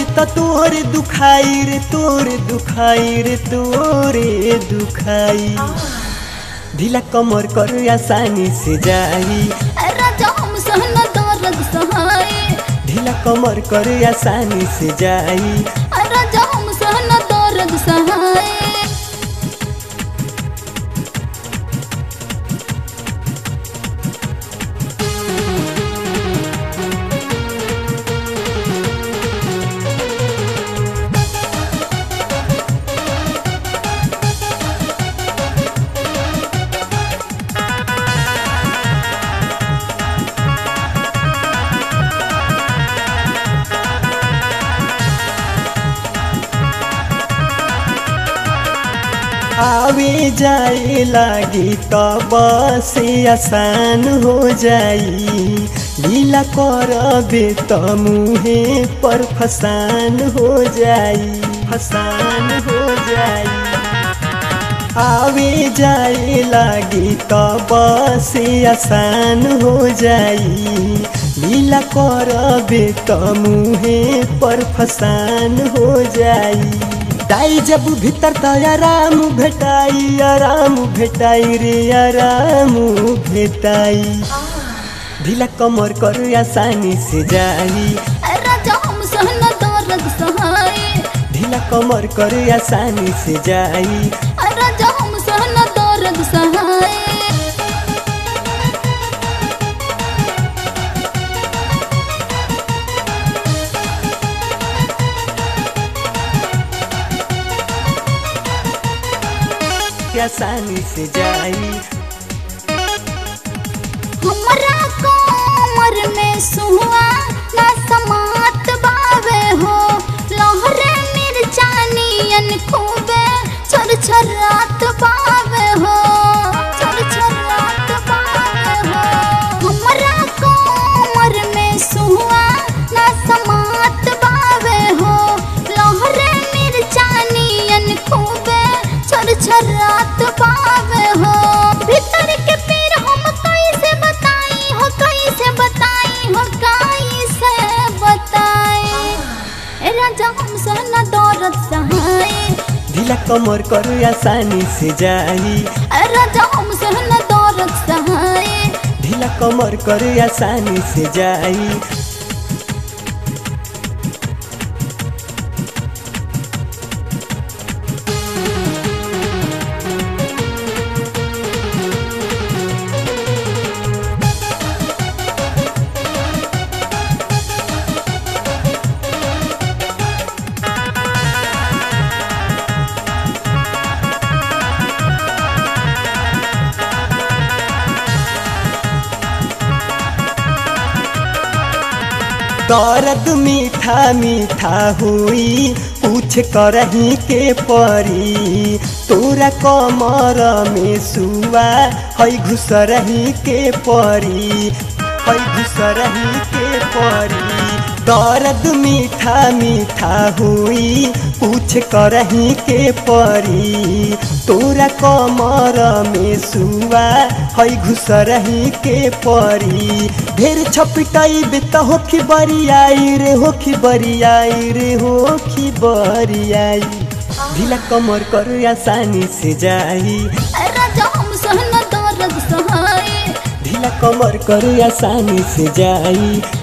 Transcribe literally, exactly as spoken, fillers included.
तो तोरे दुखाई रे तोरे दुखाई रे तोरे दुखाई ढीला कमर कर आसानी से जाई राजा हमसे न दर्द सहाय ढीला कमर कर आसानी से जाई राजा हमसे न दर्द सहाय आवे जाए लागी तब से आसान हो जाई लीला करबे त मुहे पर फसान हो जाई फसान हो जाई आवे जाए लागी तब से आसान हो जाई लीला करबे त मुहे पर फसान हो जाई दाई जब भीतर त आराम भेटाई आराम भेटाई रे आराम भेटाई ढीला कमर कर आसानी से जाई राजा हमसे न दर्द सहाय ढीला कमर कर आसानी से जाई राजा हमसे न दर्द सहाय आसानी से जाई हमरा कमर में सुहा ना समात बावे हो लहरे मिर्चानियन खूबे छर छरात बावे हो छर छरात बावे हो हमरा कमर में सुहा ना समात बावे हो लहरे मिर्चानियन खूबे छर छरात पावे हो भीतर के पीर हम कैसे बताई हो कैसे बताई हो कैसे बताई राजा हमसे न दर्द सहाय ढीला कमर कर आसानी से जाई राजा हमसे न दर्द सहाय ढीला कमर कर आसानी से जाई दर्द मीठा मीठा हुई पूछ करही के परी तोरा कमर में सुआ है घुसरही के परी है घुसरही के परी दर्द मीठा मीठा हुई पूछ करही के परी तोरा कमर में सुआ है घुसरही के परी ढेर छपिटाई बे त होखी बरियाई रे होखी बरियाई रे होखी बरियाई ढीला कमर कर आसानी से जाई राजा हमसे न दर्द सहाय ढीला कमर कर आसानी से जाई